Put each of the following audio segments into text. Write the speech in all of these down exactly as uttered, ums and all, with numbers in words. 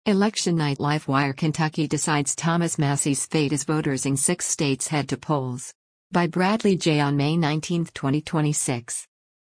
Election night LiveWire Kentucky decides Thomas Massie's fate as voters in six states head to polls. By Bradley J. on May nineteenth, twenty twenty-six.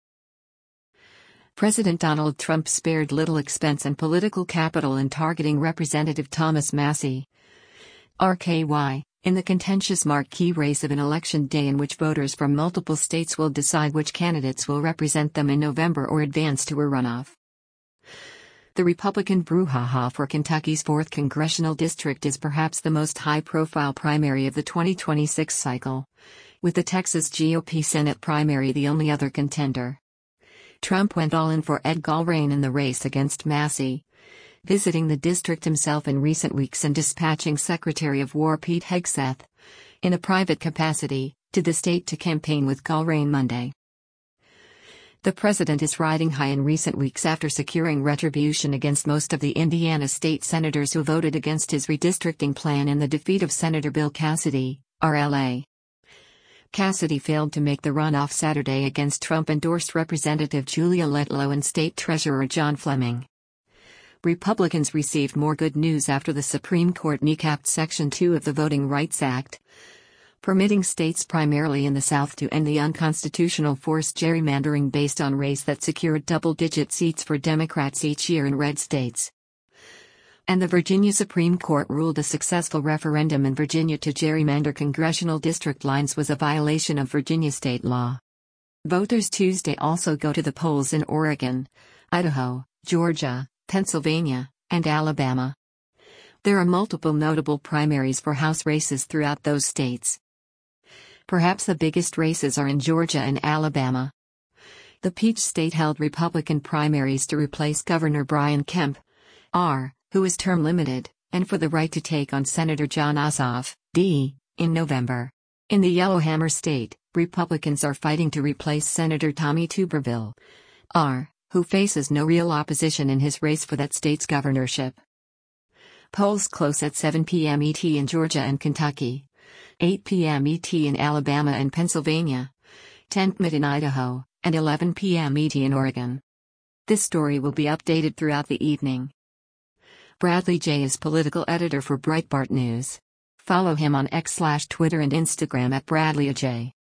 President Donald Trump spared little expense and political capital in targeting Representative Thomas Massie, R K Y, in the contentious marquee race of an election day in which voters from multiple states will decide which candidates will represent them in November or advance to a runoff. The Republican brouhaha for Kentucky's fourth congressional district is perhaps the most high-profile primary of the twenty twenty-six cycle, with the Texas G O P Senate primary the only other contender. Trump went all in for Ed Gulrane in the race against Massie, visiting the district himself in recent weeks and dispatching Secretary of War Pete Hegseth, in a private capacity, to the state to campaign with Gulrane Monday. The president is riding high in recent weeks after securing retribution against most of the Indiana state senators who voted against his redistricting plan in the defeat of Senator Bill Cassidy, R L A. Cassidy failed to make the runoff Saturday against Trump-endorsed Representative Julia Letlow and State Treasurer John Fleming. Republicans received more good news after the Supreme Court kneecapped Section two of the Voting Rights Act, permitting states primarily in the South to end the unconstitutional forced gerrymandering based on race that secured double-digit seats for Democrats each year in red states. And the Virginia Supreme Court ruled a successful referendum in Virginia to gerrymander congressional district lines was a violation of Virginia state law. Voters Tuesday also go to the polls in Oregon, Idaho, Georgia, Pennsylvania, and Alabama. There are multiple notable primaries for House races throughout those states. Perhaps the biggest races are in Georgia and Alabama. The Peach State held Republican primaries to replace Governor Brian Kemp, R, who is term limited, and for the right to take on Senator Jon Ossoff, D, in November. In the Yellowhammer State, Republicans are fighting to replace Senator Tommy Tuberville, R, who faces no real opposition in his race for that state's governorship. Polls close at seven p m E T in Georgia and Kentucky, eight p m E T in Alabama and Pennsylvania, ten p m in Idaho, and eleven p m E T in Oregon. This story will be updated throughout the evening. Bradley J. is political editor for Breitbart News. Follow him on X slash Twitter and Instagram at Bradley J.